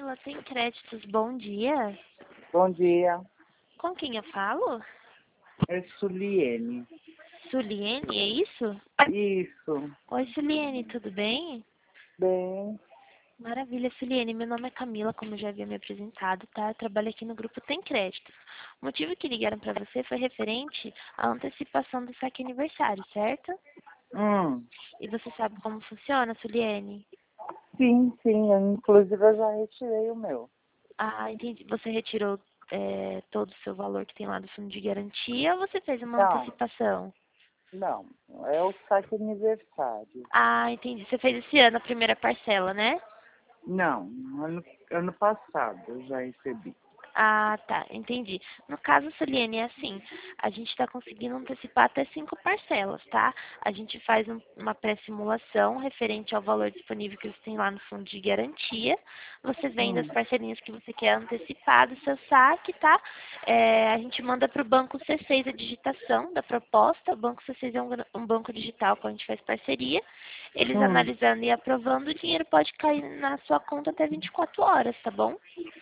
Camila, tem créditos, bom dia. Bom dia, Com quem eu falo? é Suliene. Suliene, é isso? Isso, Oi, Suliene, tudo bem? bem, Maravilha, Suliene. Meu nome é Camila, como eu já havia me apresentado, tá? Eu trabalho aqui no grupo Tem Créditos. O motivo que ligaram para você foi referente à antecipação do saque aniversário, certo? hum, E você sabe como funciona, Suliene? sim, inclusive eu já retirei o meu. Ah, entendi. Você retirou todo o seu valor que tem lá do fundo de garantia ou você fez uma Não, antecipação? não, é o saque aniversário. Ah, entendi. Você fez esse ano a primeira parcela, né? Não, ano passado eu já recebi. Ah, tá, entendi. No caso, Suliene, é assim, a gente está conseguindo antecipar até 5 parcelas, tá? A gente faz uma pré-simulação referente ao valor disponível que você tem lá no fundo de garantia. Você vende as Hum, parcelinhas que você quer antecipar do seu saque, tá? A gente manda para o banco C6 a digitação da proposta. O banco C6 é um banco digital que a gente faz parceria. Eles hum. analisando e aprovando, o dinheiro pode cair na sua conta até 24 horas, tá bom?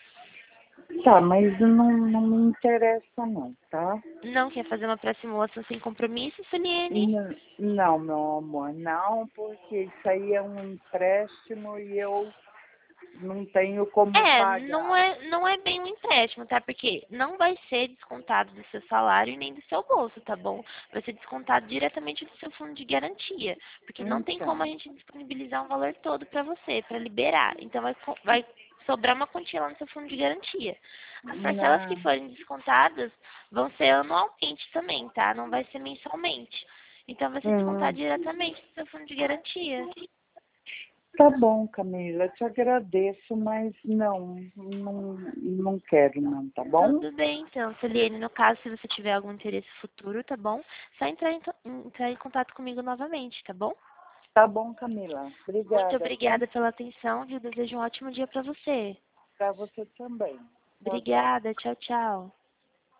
Tá, mas não me interessa não, tá? Não quer fazer uma pré-simulação sem compromisso, Suliene? Não, meu amor, não, porque isso aí é um empréstimo e eu não tenho como Não pagar. é, não é bem um empréstimo, tá? Porque não vai ser descontado do seu salário e nem do seu bolso, tá bom? Vai ser descontado diretamente do seu fundo de garantia. Porque não tem como a Então, gente disponibilizar um valor todo para você, para liberar. Então vai sobrar uma quantia lá no seu fundo de garantia. As parcelas que não. forem descontadas vão ser anualmente também, tá? Não vai ser mensalmente. Então vai ser descontado Hum, diretamente do seu fundo de garantia. tá bom, Camila, te agradeço, mas não quero não, tá bom? Tudo bem, então, Celiane, no caso, se você tiver algum interesse futuro, tá bom? Só entrar em contato comigo novamente, tá bom? Tá bom, Camila. Muito Obrigada, tá? obrigada pela atenção, viu? Desejo um ótimo dia pra você. Pra você também. Boa tarde. Obrigada, tchau, tchau.